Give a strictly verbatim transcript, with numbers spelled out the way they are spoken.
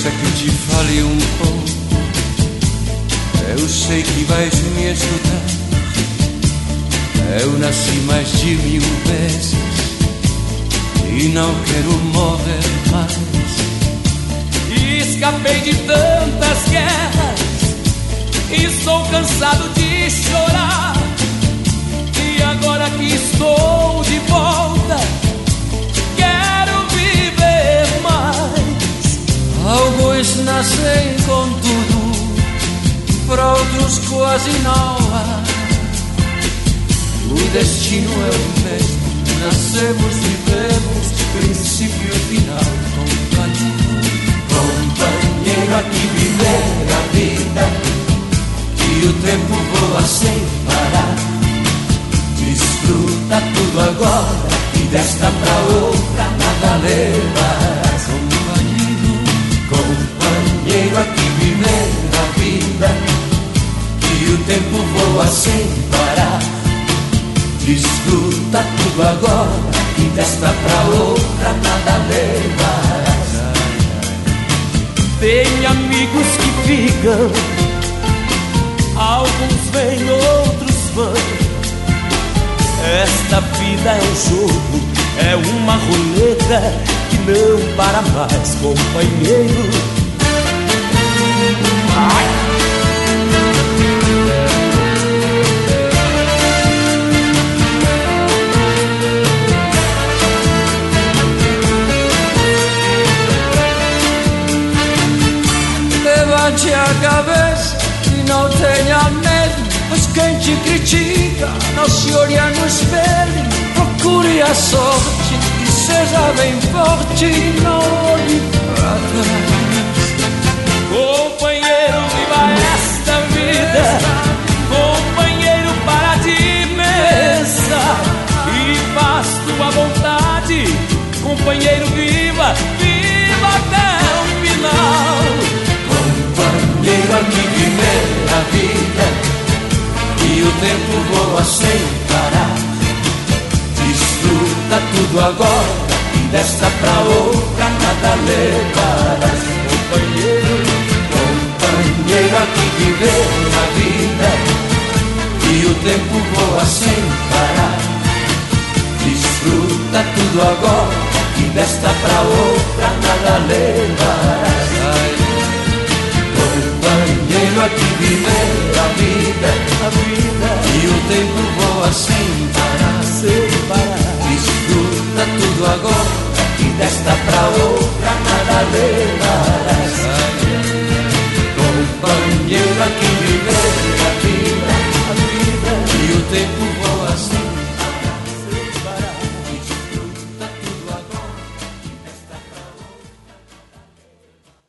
Deixa que te fale um pouco. Eu sei que vais me escutar. Eu nasci mais de mil vezes e não quero morrer mais. Escapei de tantas guerras e sou cansado de chorar. E agora que estou de volta, quero viver mais. Alguns nascem com tudo, para outros quase não há. O destino é o mesmo, nascemos, vivemos, princípio e final. Companheiro, companheiro, aqui viver a vida, e o tempo voa sem parar. Desfruta tudo agora, e desta pra outra nada levarás. Companheiro, companheiro, aqui viver a vida, e o tempo voa sem parar. Desfruta tudo agora, e desta pra outra nada levarás. Tem amigos que ficam, alguns vêm, outros vão. Esta vida é um jogo, é uma roleta que não para mais, companheiro. Ai. Levante a cabeça e não tenha medo, pois quem te critica não se olha no espelho. Procure a sorte e seja bem forte, não olhe para trás. Companheiro, viva esta vida, companheiro, para de pensar e faz tua vontade. Companheiro, viva, viva até o final. Companheiro, aqui viver a vida, e o tempo voa sem parar. Desfruta tudo agora, e desta pra outra nada levarás. Companheiro, companheiro, aqui viver a vida, e o tempo voa sem parar. Desfruta tudo agora, e desta pra outra nada levarás. Companheiro, aqui viver a vida, a vida, e o tempo voa sem parar, sem parar. Desfruta tudo agora, e desta pra outra